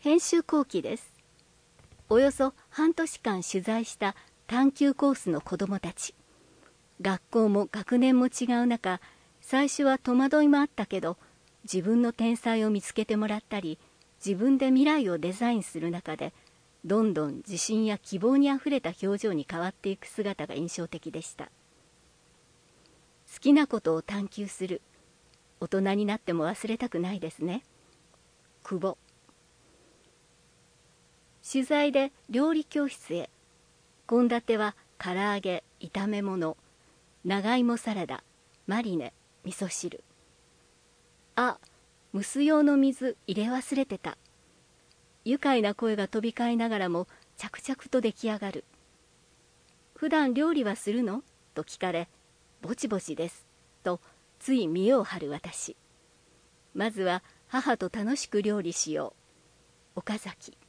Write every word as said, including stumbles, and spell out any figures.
編集後期です。およそ半年間取材した探究コースの子どもたち。学校も学年も違う中、最初は戸惑いもあったけど、自分の天才を見つけてもらったり、自分で未来をデザインする中で、どんどん自信や希望にあふれた表情に変わっていく姿が印象的でした。好きなことを探求する。大人になっても忘れたくないですね。久保。取材で料理教室へ。献立は唐揚げ、炒め物、長芋サラダ、マリネ、味噌汁。あ、蒸す用の水入れ忘れてた。愉快な声が飛び交いながらも着々と出来上がる。普段料理はするのと聞かれ、ぼちぼちです。とつい見栄を張る私。まずは母と楽しく料理しよう。岡崎。